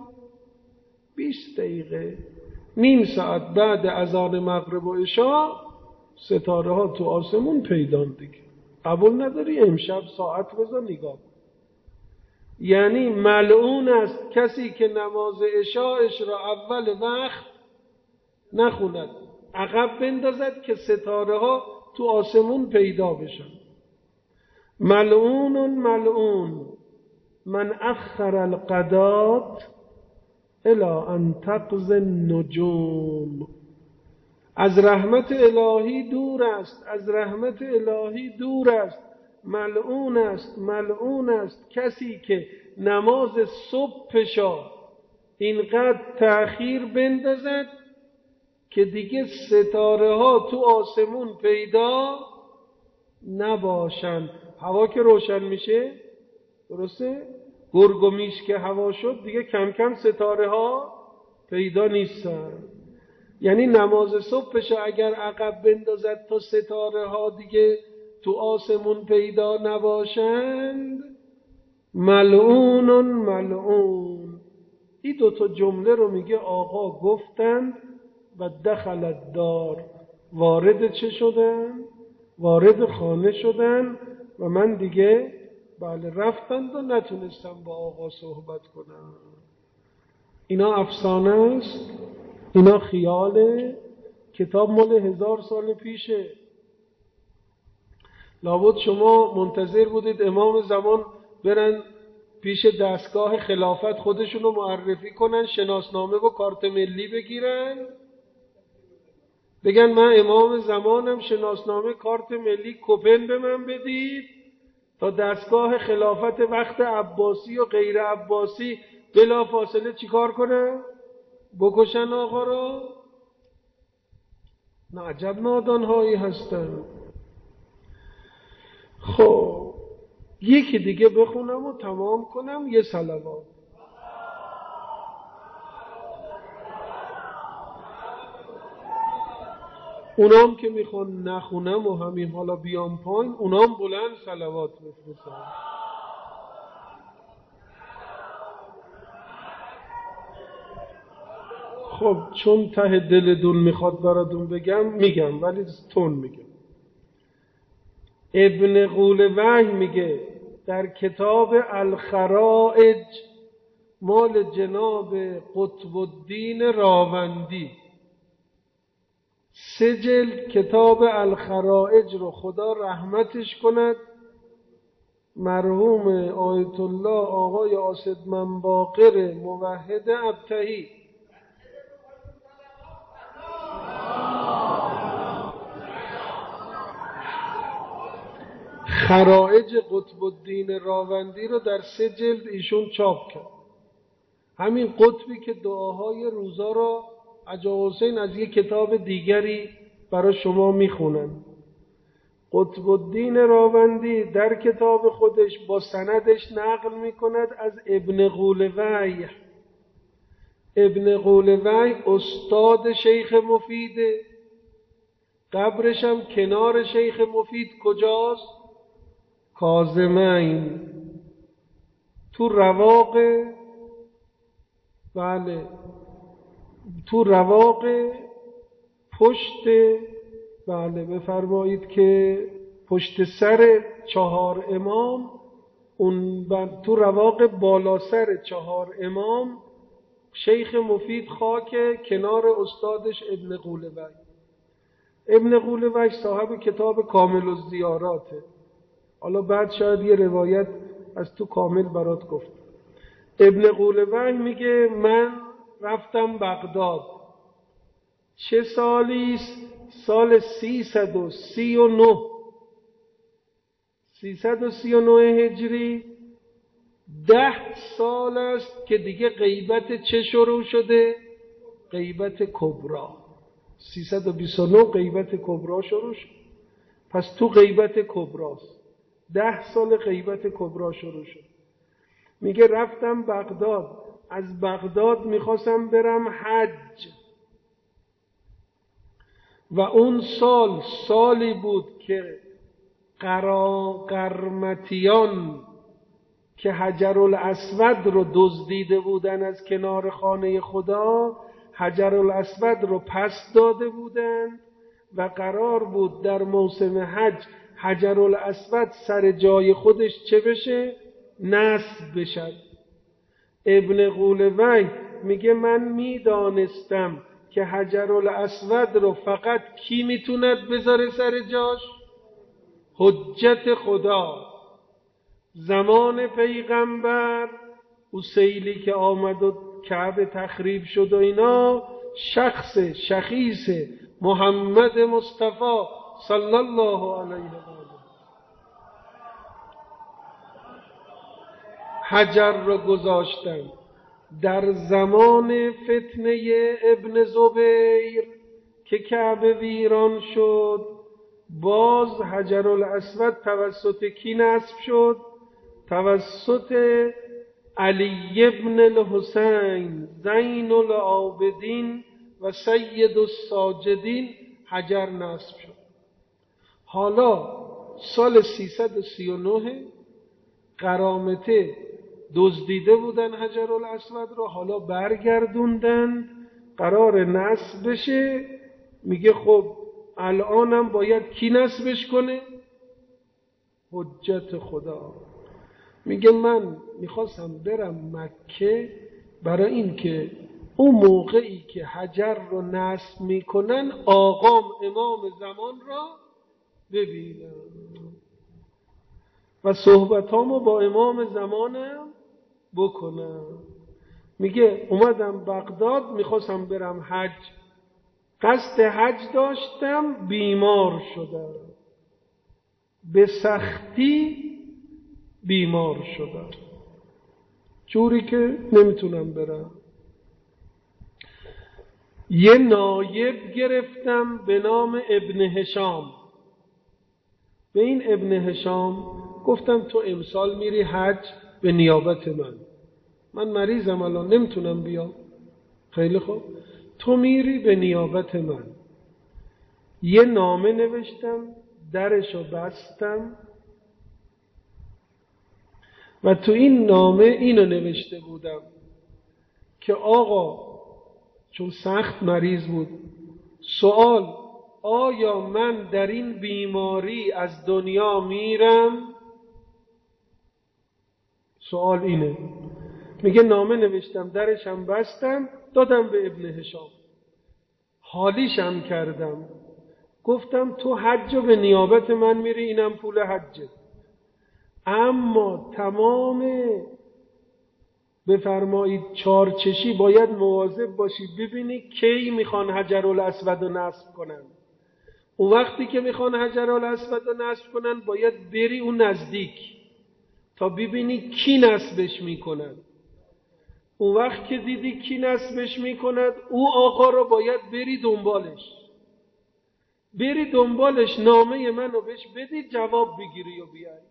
20 دقیقه، نیم ساعت بعد اذان مغرب و عشاء ستاره ها تو آسمون پیدان دیگه. قبول نداری؟ امشب ساعت بذار نگاه کن. یعنی ملعون است کسی که نماز عشایش را اول وقت نخوند، عقب بندازد که ستاره ها تو آسمون پیدا بشن. ملعون من اخر القدات الی ان تقضی النجوم. از رحمت الهی دور است، از رحمت الهی دور است. ملعون است کسی که نماز صبحشا اینقدر تأخیر بندازد که دیگه ستاره ها تو آسمون پیدا نباشن. هوا که روشن میشه، درسته؟ گرگ و میش که هوا شد دیگه کم کم ستاره ها پیدا نیستن. یعنی نماز صبحش اگر عقب بندازد تا ستاره ها دیگه تو آسمون پیدا نباشند، ملعون. این دوتا جمله رو میگه آقا گفتند و دخل الدار، وارد چه شدن؟ وارد خانه شدن و من دیگه رفتند و نتونستم با آقا صحبت کنم. اینا افسانه است، اینا خیاله. کتاب مال 1000 سال پیشه. لابد شما منتظر بودید امام زمان برن پیش دستگاه خلافت خودشونو معرفی کنن، شناسنامه و کارت ملی بگیرن، بگن من امام زمانم، شناسنامه کارت ملی کوپن به من بدید تا دستگاه خلافت وقت عباسی و غیر عباسی بلا فاصله چیکار کنه؟ بکشن آقا را. نه عجب نادانهایی هستن. خب یکی دیگه بخونم و تمام کنم. یه صلوات. اونام که میخوان نخونم و همین حالا بیام پایین، اونام بلند صلوات بفرستن. خب چون ته دلتون میخواد براتون بگم میگم، ولی تون میگم. ابن قولوی میگه در کتاب الخرائج مال جناب قطب الدین راوندی، 3 جلد کتاب الخرائج رو خدا رحمتش کند مرحوم آیت الله آقای اسدمن باقر موحد ابتهی، خرائج قطب الدین راوندی رو در 3 جلد ایشون چاپ کرد. همین قطبی که دعاهای روزا را عجا حسین از یک کتاب دیگری برای شما میخونن. قطب الدین راوندی در کتاب خودش با سندش نقل میکند از ابن قولوی. ابن قولوی استاد شیخ مفیده، قبرش هم کنار شیخ مفید کجاست؟ کاظمین تو رواق. بله تو رواق پشت، بله بفرمایید که پشت سر 4 امام، اون تو رواق بالا سر 4 امام شیخ مفید خاک کنار استادش ابن قولوی. ابن قولوی صاحب کتاب کامل الزیاراته. حالا بعد شاید یه روایت از تو کامل برات گفت. ابن قولوی میگه من رفتم بغداد. چه سالیست؟ سال 339 هجری. 10 سال است که دیگه غیبت چه شروع شده؟ غیبت کبرا. 329 غیبت کبرا شروع شد. پس تو غیبت کبراست. 10 سال غیبت کبرا شروع شد. میگه رفتم بغداد، از بغداد میخواستم برم حج و اون سال سالی بود که قرمطیان که حجر الاسود رو دزدیده بودن از کنار خانه خدا، حجر الاسود رو پس داده بودن و قرار بود در موسم حج حجرالاسود سر جای خودش چه بشه؟ نصب بشد. ابن قولوی میگه من میدانستم که حجرالاسود رو فقط کی میتوند بذاره سر جاش؟ حجت خدا. زمان پیغمبر اسیلی که آمد و کعبه تخریب شد و اینا، شخص شخیص محمد مصطفی صلی الله علیه و آله حجر را گذاشتن. در زمان فتنه ابن زبیر که کعبه ویران شد، باز حجرالاسود توسط کی نصب شد؟ توسط علی ابن الحسین زین العابدین و سید الساجدین حجر نصب شد. حالا سال 339 قرامته دزدیده بودن حجرالاسود رو، حالا برگردوندن قرار نصب بشه. میگه خب الانم باید کی نصبش کنه؟ حجت خدا. میگه من میخواستم برم مکه برای این که اون موقعی که حجر رو نصب میکنن آقام امام زمان را ببینم و صحبتامو با امام زمانم بکنم. میگه اومدم بغداد میخواستم برم حج، قصد حج داشتم، بیمار شدم، به سختی بیمار شدم، جوری که نمیتونم برم. یه نایب گرفتم به نام ابن هشام. به این ابن هشام گفتم تو امسال میری حج به نیابت من مریضم الان نمیتونم بیام. خیلی خوب، تو میری به نیابت من. یه نامه نوشتم، درشو بستم و تو این نامه اینو نوشته بودم که آقا، چون سخت مریض بود، سوال آیا من در این بیماری از دنیا میرم؟ سوال اینه. میگه نامه نوشتم، درشم بستم، دادم به ابن هشام، حالیشم کردم، گفتم تو حج به نیابت من میری، اینم پول حجه، اما تمام بفرمایید چارچشی باید مواظب باشی ببینی کی میخوان حجرالاسود رو نصب کنن. اون وقتی که میخوان حجرالاسود رو نصب کنن باید بری اون نزدیک تا ببینی کی نصبش میکنن. اون وقت که دیدی کی نصبش میکند، او آقا رو باید بری دنبالش، نامه منو بهش بدی، جواب بگیری و بیای.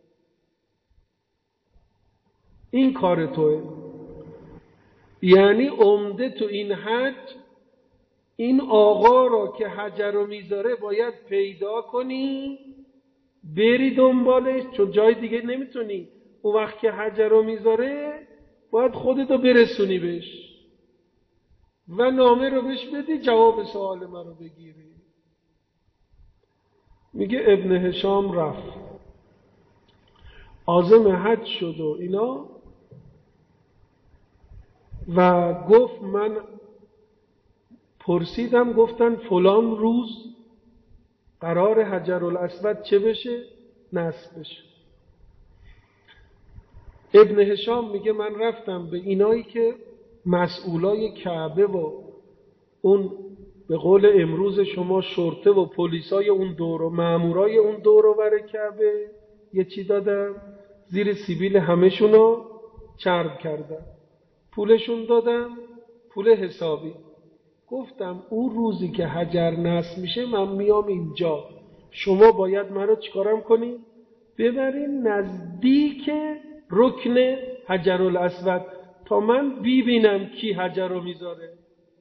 این کار توه. یعنی عمده تو این حج این آقا را که حجر رو میذاره باید پیدا کنی، بری دنبالش، چون جای دیگه نمیتونی. اون وقت که حجر رو میذاره باید خودتو برسونی بهش و نامه رو بهش بدی، جواب سوال من رو بگیری. میگه ابن هشام رفت، عازم حج شد و اینا و گفت من پرسیدم، گفتن فلان روز قرار حجرالاسود چه بشه؟ نصب بشه. ابن هشام میگه من رفتم به اینایی که مسئولای کعبه و اون به قول امروز شما شرطه و پلیسای اون دور و مامورای اون دور و بر کعبه یه چی دادم، زیر سیبیل همشونو چرب کردم، پولشون دادم، پول حسابی. گفتم اون روزی که حجر نصب میشه من میام اینجا، شما باید من رو چیکارم کنین؟ ببرین نزدیک رکن حجرالاسود تا من ببینم کی حجر رو میذاره.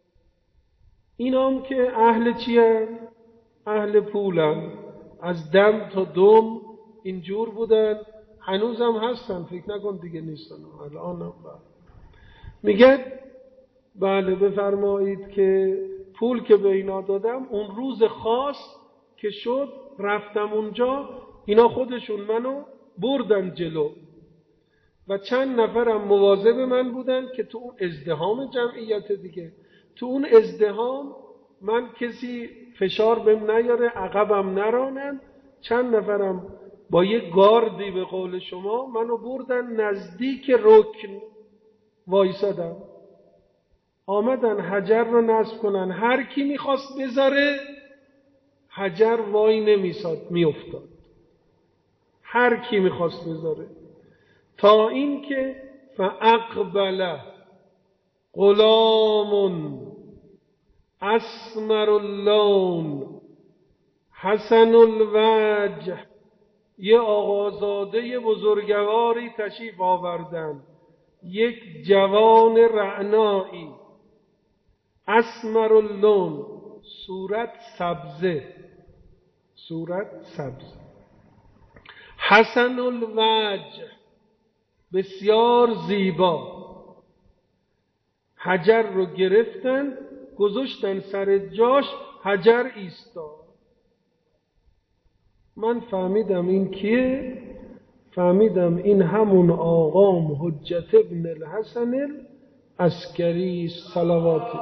اینام که اهل چیه؟ اهل پولن، از دم تا دم اینجور بودن، هنوزم هستن، فکر نکن دیگه نیستن الانم. میگه بله بفرمایید که پول که به اینا دادم، اون روز خاص که شد رفتم اونجا، اینا خودشون منو بردن جلو و چند نفرم مواظب من بودن که تو اون ازدحام جمعیت دیگه، تو اون ازدحام من کسی فشار بهم نیاره، عقبم نرانن. چند نفرم با یه گاردی به قول شما منو بردن نزدیک رکن وایسادم، آمدن حجر رو نصب کنن. هر کی میخواست بذاره حجر وای نمیساد، میافتاد. هر کی میخواست بذاره، تا این که فاقبل غلام اسمر اللون حسن الوجه، یه آقازاده بزرگواری تشریف آوردن، یک جوان رعنایی، اسمر اللون، صورت سبزه، حسن الوجه، بسیار زیبا. حجر رو گرفتن گذاشتن سر جاش، حجر ایستاد. من فهمیدم این کیه؟ فهمیدم این همون آقام حجت ابن الحسن العسکری صلواتی.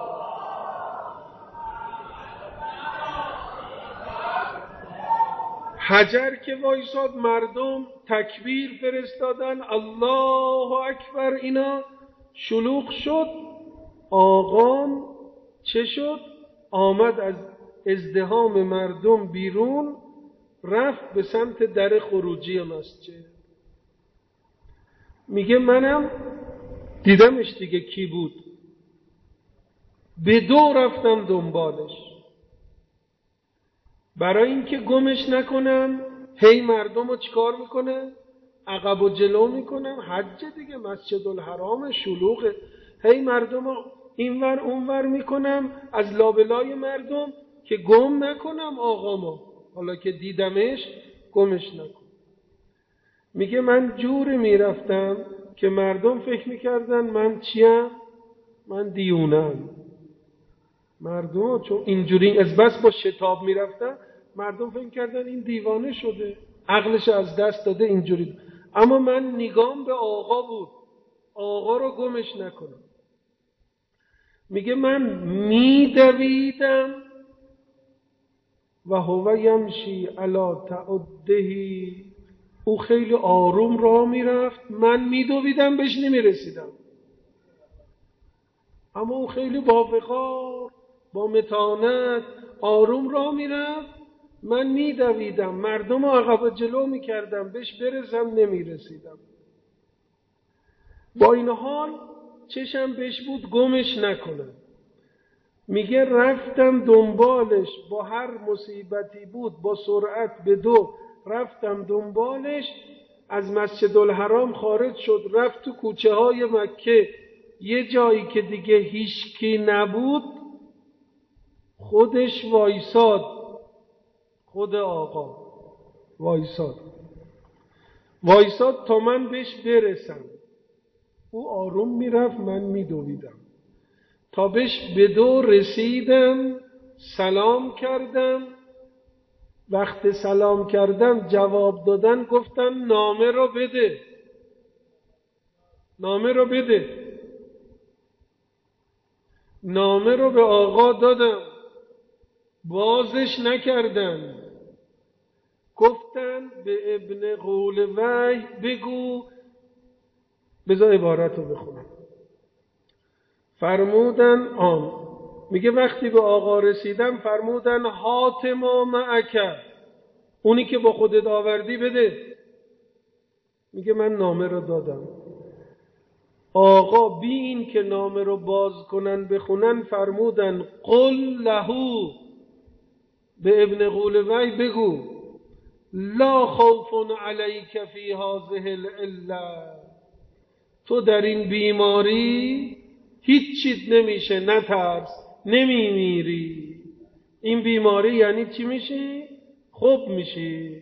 حجر که وایساد مردم تکبیر فرستادن، الله اکبر، اینا شلوغ شد. آقام چه شد؟ آمد از ازدحام مردم بیرون، رفت به سمت در خروجی مسجد. میگه منم دیدمش دیگه کی بود، به دو رفتم دنبالش برای اینکه گمش نکنم. هی مردم رو چیکار میکنم؟ عقب و جلو میکنم. حج دیگه، مسجد الحرام شلوغه، هی مردم رو اینور اونور میکنم از لابلای مردم که گم نکنم آقامو، حالا که دیدمش گمش نکنم. میگه من جوری میرفتم که مردم فکر میکردن من چیم؟ من دیونم. مردم چون اینجوری از بس با شتاب میرفتن، مردم فکر کردن این دیوانه شده، عقلش از دست داده اینجوری. اما من نگام به آقا بود، آقا رو گمش نکنم. میگه من میدویدم و هو یمشی علی تعدهی، او خیلی آروم راه میرفت، من میدویدم بهش نمیرسیدم، اما او خیلی با وقار با متانت آروم راه میرفت، من میدویدم مردم رو عقب و جلو میکردم بهش برسم نمیرسیدم. با این حال چشم بهش بود گمش نکنم. میگه رفتم دنبالش، با هر مصیبتی بود با سرعت به دو رفتم دنبالش. از مسجد الحرام خارج شد، رفت تو کوچه های مکه، یه جایی که دیگه هیچکی نبود خودش وایساد، خود آقا وایساد تا من بهش برسم. او آروم میرفت، من میدویدم تا بهش به دو رسیدم. سلام کردم، وقت سلام کردم جواب دادن، گفتن نامه رو بده، نامه رو بده. نامه رو به آقا دادم، بازش نکردن. گفتن به ابن قول وحی بگو، بذار عبارت رو بخونم. فرمودن میگه وقتی به آقا رسیدم فرمودن حاتما معک، اونی که با خودت آوردی بده. میگه من نامه رو دادم. آقا بی این که نامه رو باز کنن بخونن فرمودن قل لهو، به ابن قول وحی بگو لا خوف علیک فی هذه العله، تو در این بیماری هیچ چیز نمیشه، نترس، نمیمیری. این بیماری یعنی چی میشی؟ خوب میشی،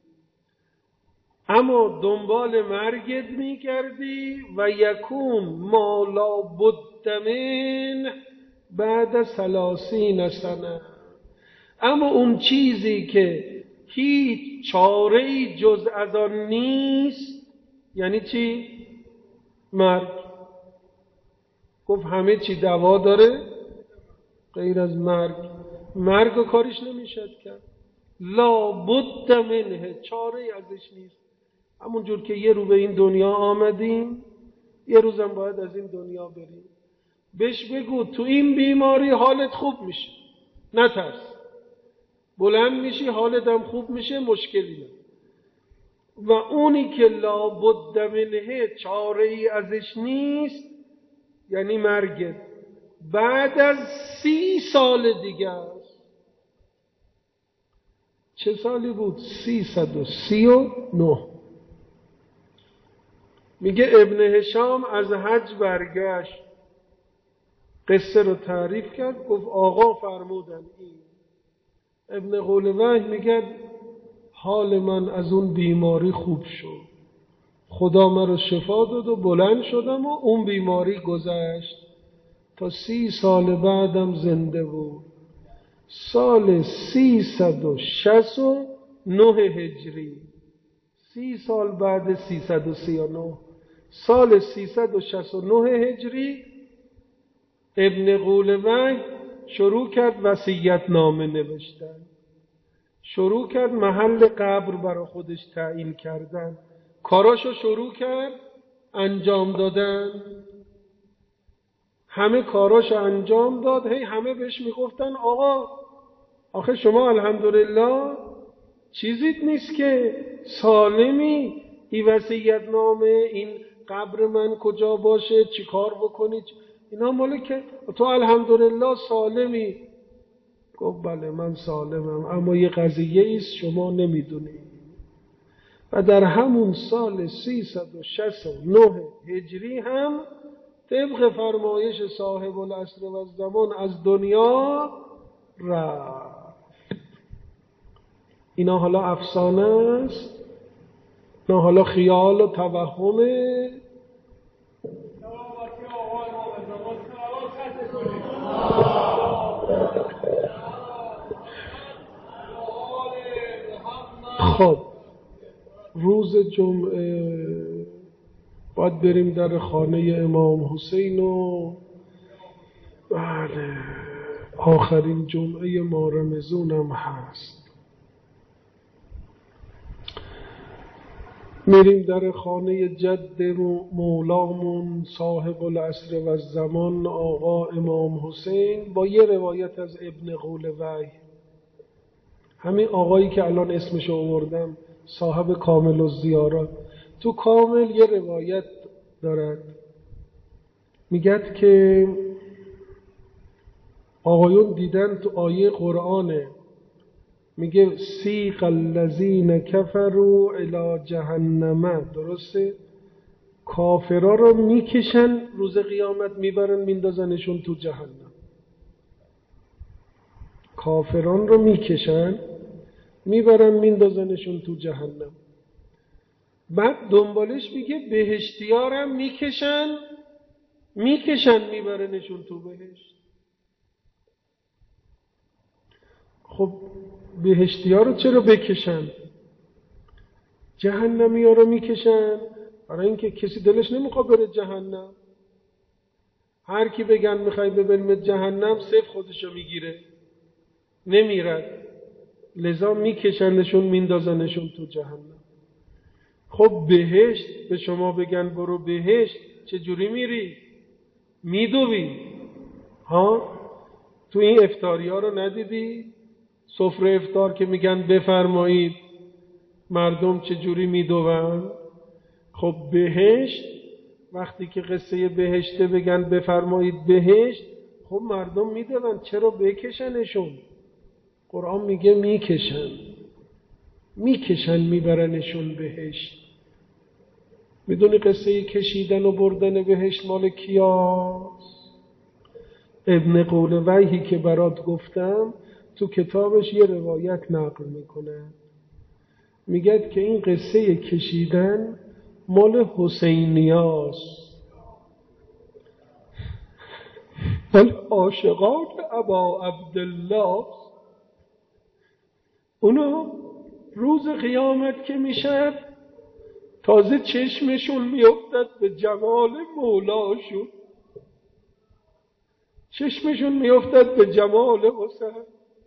اما دنبال مرگت میکردی و یکون ما لا بد من بعد 30 سنه، اما اون چیزی که هیچ چاره‌ای جز از آن نیست، یعنی چی؟ مرگ. گفت همه چی دوا داره غیر از مرگ. مرگ و کاریش نمیشد کرد. لا بد منه، چاره‌ای ازش نیست. همون جور که یه رو به این دنیا آمدیم، یه روزم باید از این دنیا بریم. بهش بگو تو این بیماری حالت خوب میشه، نترس، بلند میشی حالتم خوب میشه، مشکلی نه. و اونی که لا بد منه، چاره‌ای ازش نیست، یعنی مرگ. بعد از 30 سال دیگه است. چه سالی بود؟ 339. میگه ابن هشام از حج برگشت، قصه رو تعریف کرد، گفت آقا فرمودن این. ابن قولویح میگه حال من از اون بیماری خوب شد، خدا من رو شفا داد و بلند شدم و اون بیماری گذشت. تا 30 سال بعدم زنده بود. سال 369 هجری، 30 سال بعد 339، سال 369 هجری ابن قولویح شروع کرد وصیت نامه نوشتن، شروع کرد محل قبر برای خودش تعیین کردن، کاراشو شروع کرد انجام دادن. همه کاراشو انجام داد. هی همه بهش میگفتن آقا آخه شما الحمدلله چیزیت نیست که، سالمی، این وصیت نامه، این قبر من کجا باشه، چی کار بکنی، اینا ماله که تو الحمدلله سالمی. گفت بله من سالمم، اما یه قضیه ایست شما نمیدونی. و در همون سال 369 هجری هم طبق فرمایش صاحب العصر و الزمان از دنیا رفت. اینا حالا افسانه است، اینا حالا خیال و توهمه. خب روز جمعه باید بریم در خانه امام حسین و بله آخرین جمعه ماه رمضان هم هست. میریم در خانه جد مولامون صاحب العصر و الزمان آقا امام حسین، با یه روایت از ابن قولویح. همین آقایی که الان اسمشو آوردم صاحب کامل الزیارات، تو کامل یه روایت دارد، میگد که آقایون دیدن تو آیه قرآنه، میگه سیق الذین کفروا الی جهنم، درسته؟ کافرا رو میکشن روز قیامت، میبرن میندازنشون تو جهنم. کافران رو میکشن میبرن میندازنشون تو جهنم. بعد دنبالش میگه بهشتیارم میکشن میبرنشون تو بهشت. خب بهشتیار رو چرا بکشن؟ جهنمی ها رو میکشن برای اینکه کسی دلش نمیخواد بره جهنم. هر کی بگن میخوای ببریم جهنم صفر خودشو میگیره نمیرد، لذا میکشنشون میندازنشون تو جهنم. خب بهشت به شما بگن برو بهشت، چجوری میری؟ میدوی. ها تو این افطاری ها رو ندیدی؟ سفره افطار که میگن بفرمایید، مردم چجوری میدوون؟ خب بهشت وقتی که قصه بهشته بگن بفرمایید بهشت، خب مردم میدوون، چرا بکشنشون؟ قرآن میگه میکشن میبرنشون بهشت. میدونی قصه کشیدن و بردن بهشت مال کیاست؟ ابن قولویحی که برات گفتم تو کتابش یه روایت نقل میکنه، میگه که این قصه کشیدن مال حسینیاست، مال عاشقان ابا عبدالله. اونا روز قیامت که میشن تازه چشمشون میافتد به جمال مولاشون، چشمشون میافتد به جمال حسین.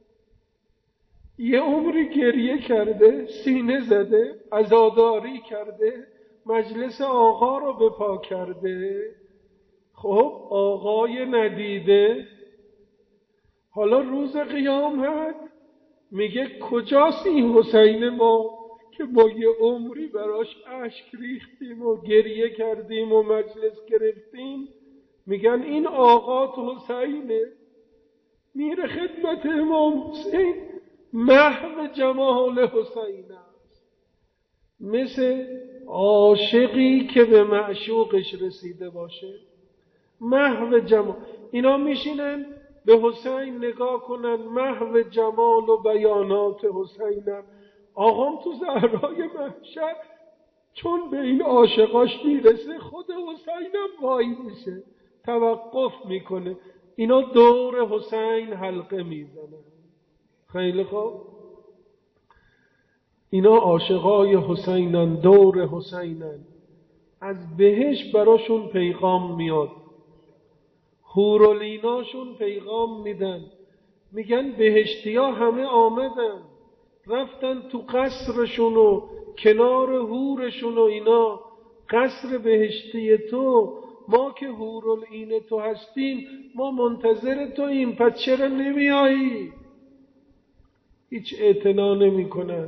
یه عمری گریه کرده، سینه زده، عزاداری کرده، مجلس آقا رو به پا کرده. خب آقای ندیده، حالا روز قیامت میگه کجاست این حسین ما که ما یه عمری براش اشک ریختیم و گریه کردیم و مجلس گرفتیم؟ میگن این آقات حسینه. میره خدمت امام حسین، محو جمال حسین است، مثل عاشقی که به معشوقش رسیده باشه. محو جمال. اینا میشینن به حسین نگاه کنن، محو جمال و بیانات حسینم. آقام تو زهرای محشر چون به این عاشقاش میرسه، خود حسینم وای میشه، توقف میکنه. اینا دور حسین حلقه میزنن. خیلی خوب، اینا عاشقای حسینن، دور حسینن. از بهشت براشون پیغام میاد، حورالعیناشون پیغام میدن، میگن بهشتیا همه آمدن، رفتن تو قصرشون و کنار حورشون و اینا. قصر بهشتی تو، ما که حورالعین تو هستیم، ما منتظر توییم، پس چرا نمیایی؟ هیچ اعتنا نمیکنن.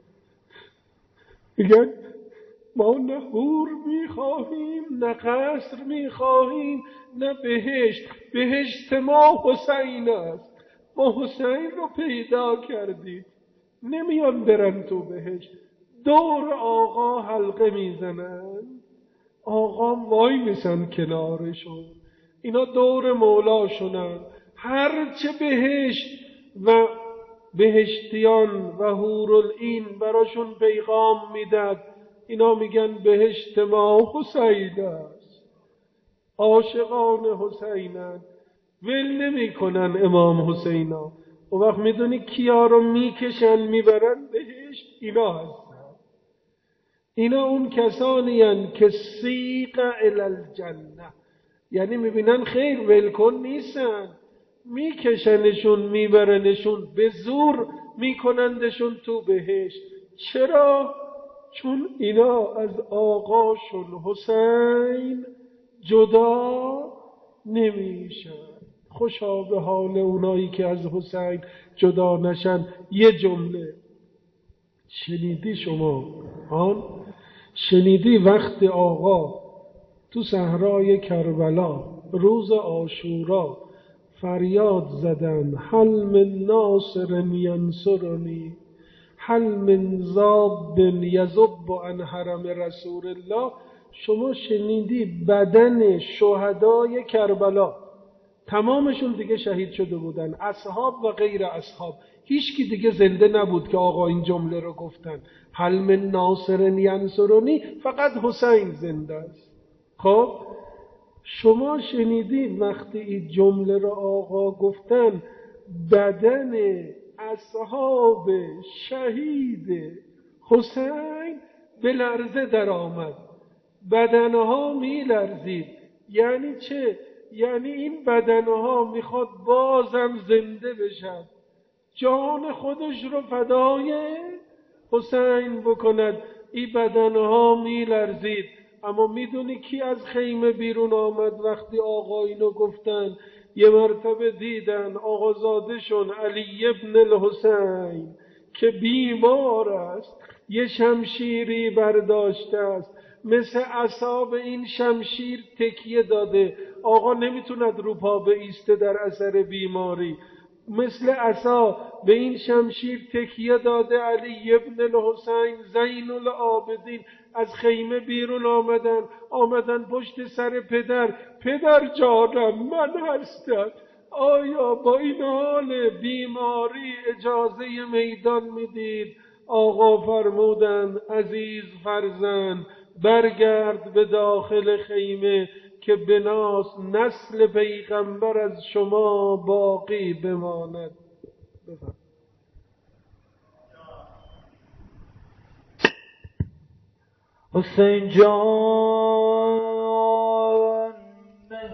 میگن ما نه حور میخواهیم، نه قصر میخواهیم، نه بهشت. بهشت ما حسین است، ما حسین رو پیدا کردیم. نمیان برن تو بهشت، دور آقا حلقه میزنن، آقا وای میسن کنارشون. اینا دور مولاشونن. هرچه بهشت و بهشتیان و حورالعین براشون پیغام میداد، اینا میگن بهشت ما حسین است، عاشقان حسینن، ول نمی کنن امام حسینا. و وقت میدونی کیا رو میکشن میبرن بهشت؟ اینا هستن. اینا اون کسانی هستند که سیق الی الجنه، یعنی میبینن خیر ولکن نیستن، میکشنشون میبرنشون، به زور میکنندشون تو بهشت. چرا؟ چون اینا از آقاشون حسین جدا نمیشن. خوشا به حال اونایی که از حسین جدا نشن. یه جمله شنیدی شما؟ شنیدی وقت آقا تو صحرای کربلا روز عاشورا فریاد زدن هل من ناصر ینصرنی، هل من ضاب یذب عن حرم رسول الله؟ شما شنیدی بدن شهدای کربلا تمامشون دیگه شهید شده بودن، اصحاب و غیر اصحاب، هیچ کی دیگه زنده نبود که آقا این جمله رو گفتن هل من ناصر ینصرنی، فقط حسین زنده است. خب شما شنیدید وقتی این جمله رو آقا گفتن بدن اصحاب شهید حسین به لرزه در آمد، بدنها می لرزید. یعنی چه؟ یعنی این بدنها میخواد بازم زنده بشد، جان خودش رو فدای حسین بکند. این بدنها می لرزید. اما میدونی کی از خیمه بیرون آمد وقتی آقا اینو گفتن؟ یه مرتبه دیدن آقازادشون علی ابن الحسین که بیمار است، یه شمشیری برداشته است، مثل عصا به این شمشیر تکیه داده، آقا نمیتوند رو پا بایسته در اثر بیماری، مثل عصا به این شمشیر تکیه داده. علی ابن الحسین زین العابدین از خیمه بیرون آمدن پشت سر پدر جانم من هستم، آیا با این حال بیماری اجازه میدان میدید؟ آقا فرمودند عزیز فرزند برگرد به داخل خیمه که بناس نسل پیغمبر از شما باقی بماند. حسین جان